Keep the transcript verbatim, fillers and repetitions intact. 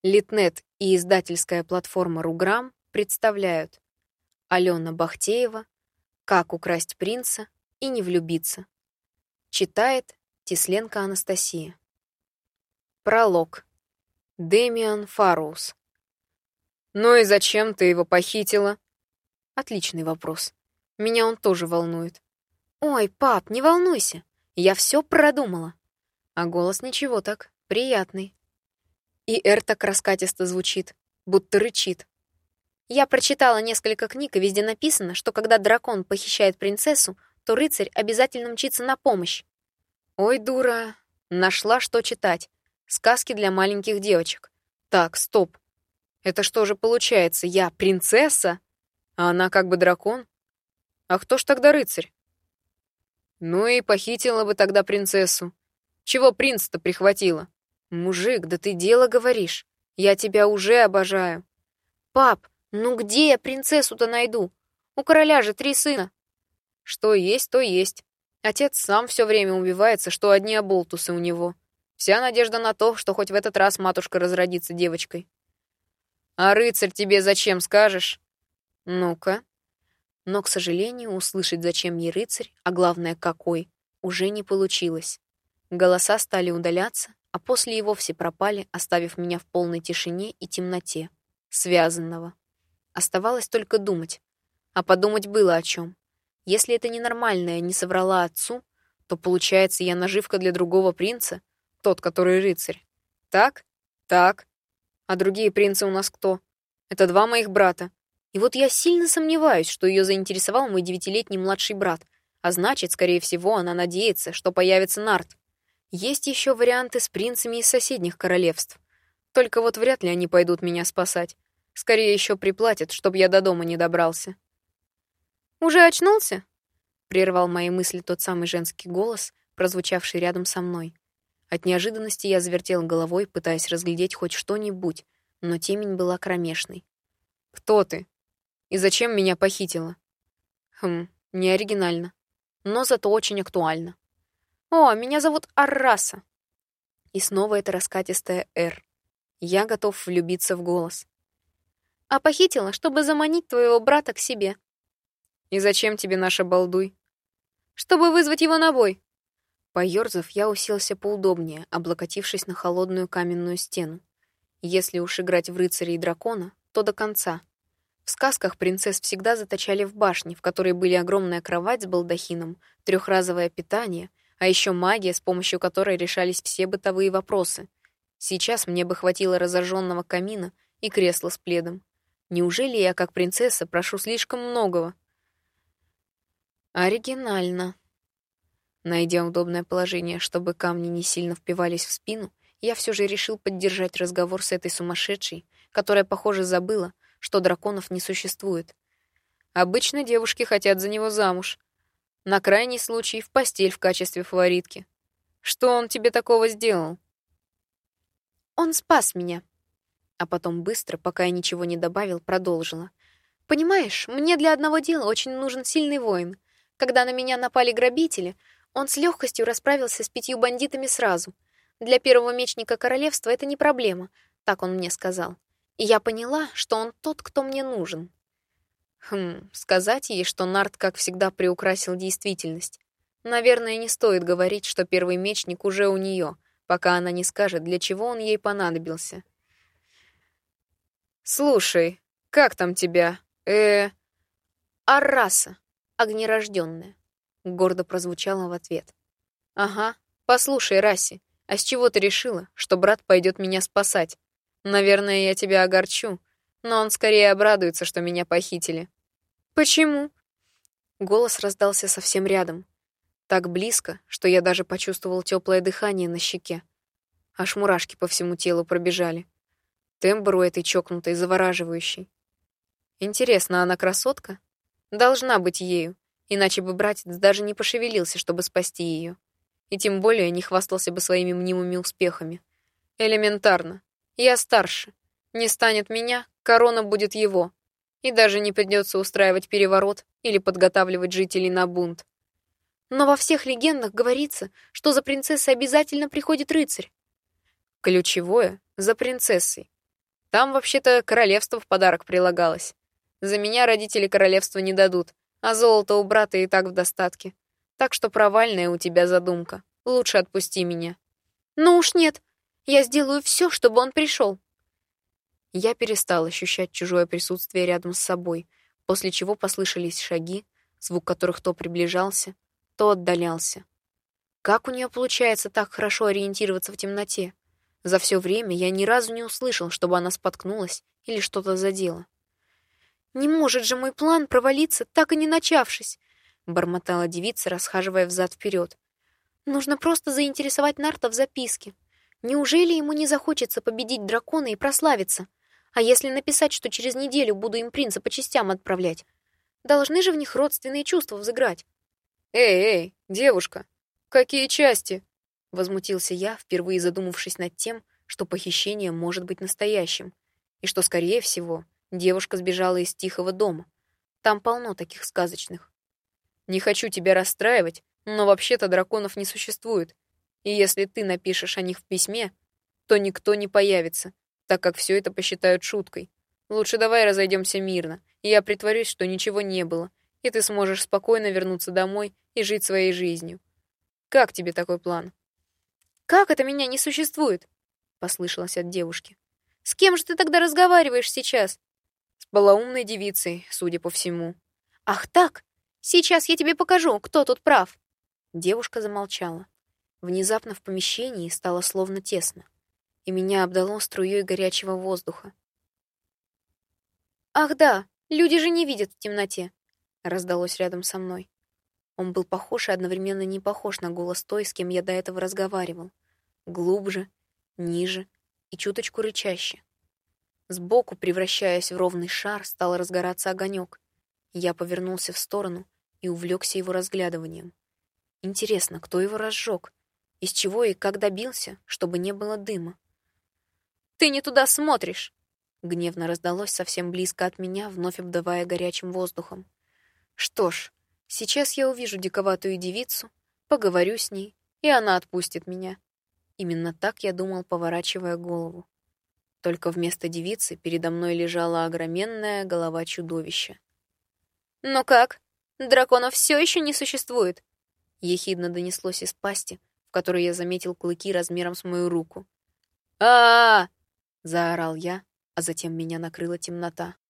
Литнет и издательская платформа «Руграм» представляют Алена Бахтеева «Как украсть принца и не влюбиться». Читает Тесленко Анастасия. Пролог. Дэмиан Фарроуз. «Ну и зачем ты его похитила?» Отличный вопрос. Меня он тоже волнует. «Ой, пап, не волнуйся, я все продумала». А голос ничего так, приятный. И эр так раскатисто звучит, будто рычит. Я прочитала несколько книг, и везде написано, что когда дракон похищает принцессу, то рыцарь обязательно мчится на помощь. Ой, дура, нашла что читать. Сказки для маленьких девочек. Так, стоп. Это что же получается, я принцесса, а она как бы дракон? А кто ж тогда рыцарь? Ну и похитила бы тогда принцессу. Чего принца-то прихватила? Мужик, да ты дело говоришь. Я тебя уже обожаю. Пап, ну где я принцессу-то найду? У короля же три сына. Что есть, то есть. Отец сам все время убивается, что одни оболтусы у него. Вся надежда на то, что хоть в этот раз матушка разродится девочкой. А рыцарь тебе зачем, скажешь? Ну-ка. Но, к сожалению, услышать, зачем ей рыцарь, а главное, какой, уже не получилось. Голоса стали удаляться, а после и вовсе пропали, оставив меня в полной тишине и темноте, связанного. Оставалось только думать. А подумать было о чем. Если эта ненормальная не соврала отцу, то, получается, я наживка для другого принца, тот, который рыцарь. Так? Так. А другие принцы у нас кто? Это два моих брата. И вот я сильно сомневаюсь, что ее заинтересовал мой девятилетний младший брат, а значит, скорее всего, она надеется, что появится Нарт. Есть еще варианты с принцами из соседних королевств. Только вот вряд ли они пойдут меня спасать. Скорее еще приплатят, чтоб я до дома не добрался. «Уже очнулся?» — прервал мои мысли тот самый женский голос, прозвучавший рядом со мной. От неожиданности я завертел головой, пытаясь разглядеть хоть что-нибудь, но темень была кромешной. «Кто ты? И зачем меня похитила?» Хм, не оригинально, но зато очень актуально. «О, меня зовут Арраса». И снова это раскатистое «Р». Я готов влюбиться в голос. «А похитила, чтобы заманить твоего брата к себе». «И зачем тебе наша балдуй?» «Чтобы вызвать его на бой». Поёрзав, я уселся поудобнее, облокотившись на холодную каменную стену. Если уж играть в рыцаря и дракона, то до конца. В сказках принцесс всегда заточали в башне, в которой были огромная кровать с балдахином, трехразовое питание, а еще магия, с помощью которой решались все бытовые вопросы. Сейчас мне бы хватило разожженного камина и кресла с пледом. Неужели я, как принцесса, прошу слишком многого? Оригинально. Найдя удобное положение, чтобы камни не сильно впивались в спину, я все же решил поддержать разговор с этой сумасшедшей, которая, похоже, забыла, что драконов не существует. Обычно девушки хотят за него замуж. На крайний случай в постель в качестве фаворитки. Что он тебе такого сделал? Он спас меня. А потом быстро, пока я ничего не добавил, продолжила. Понимаешь, мне для одного дела очень нужен сильный воин. Когда на меня напали грабители, он с легкостью расправился с пятью бандитами сразу. Для первого мечника королевства это не проблема, так он мне сказал. И я поняла, что он тот, кто мне нужен. Хм, сказать ей, что Нарт, как всегда, приукрасил действительность. Наверное, не стоит говорить, что первый мечник уже у нее, пока она не скажет, для чего он ей понадобился. «Слушай, как там тебя? э Арраса, огнерожденная», — гордо прозвучало в ответ. «Ага, послушай, Расси, а с чего ты решила, что брат пойдет меня спасать? Наверное, я тебя огорчу, но он скорее обрадуется, что меня похитили». «Почему?» Голос раздался совсем рядом. Так близко, что я даже почувствовал теплое дыхание на щеке. Аж мурашки по всему телу пробежали. Тембр у этой чокнутой завораживающий. Интересно, она красотка? Должна быть ею, иначе бы братец даже не пошевелился, чтобы спасти ее. И тем более не хвастался бы своими мнимыми успехами. Элементарно. Я старше. Не станет меня, корона будет его. И даже не придется устраивать переворот или подготавливать жителей на бунт. Но во всех легендах говорится, что за принцессой обязательно приходит рыцарь. Ключевое — за принцессой. Там вообще-то королевство в подарок прилагалось. За меня родители королевства не дадут, а золото у брата и так в достатке. Так что провальная у тебя задумка. Лучше отпусти меня». «Ну уж нет. Я сделаю все, чтобы он пришел». Я перестал ощущать чужое присутствие рядом с собой, после чего послышались шаги, звук которых то приближался, то отдалялся. Как у нее получается так хорошо ориентироваться в темноте? За все время я ни разу не услышал, чтобы она споткнулась или что-то задела. «Не может же мой план провалиться, так и не начавшись», — бормотала девица, расхаживая взад-вперед. «Нужно просто заинтересовать Нарта в записке. Неужели ему не захочется победить дракона и прославиться? А если написать, что через неделю буду им принца по частям отправлять? Должны же в них родственные чувства взыграть». «Эй, эй, девушка, какие части?» — возмутился я, впервые задумавшись над тем, что похищение может быть настоящим, и что, скорее всего, девушка сбежала из тихого дома. Там полно таких сказочных. «Не хочу тебя расстраивать, но вообще-то драконов не существует, и если ты напишешь о них в письме, то никто не появится, так как все это посчитают шуткой. Лучше давай разойдемся мирно, и я притворюсь, что ничего не было, и ты сможешь спокойно вернуться домой и жить своей жизнью. Как тебе такой план?» «Как это меня не существует?» — послышалось от девушки. «С кем же ты тогда разговариваешь сейчас?» «С полоумной девицей, судя по всему». «Ах так? Сейчас я тебе покажу, кто тут прав». Девушка замолчала. Внезапно в помещении стало словно тесно, и меня обдало струей горячего воздуха. «Ах да, люди же не видят в темноте», — раздалось рядом со мной. Он был похож и одновременно не похож на голос той, с кем я до этого разговаривал. Глубже, ниже и чуточку рычаще. Сбоку, превращаясь в ровный шар, стал разгораться огонек. Я повернулся в сторону и увлекся его разглядыванием. Интересно, кто его разжег? Из чего и как добился, чтобы не было дыма? «Ты не туда смотришь!» Гневно раздалось совсем близко от меня, вновь обдавая горячим воздухом. Что ж, сейчас я увижу диковатую девицу, поговорю с ней, и она отпустит меня. Именно так я думал, поворачивая голову. Только вместо девицы передо мной лежала огроменная голова чудовища. «Ну как? Драконов все еще не существует?» Ехидно донеслось из пасти, в которой я заметил клыки размером с мою руку. а а, -а заорал я, а затем меня накрыла темнота.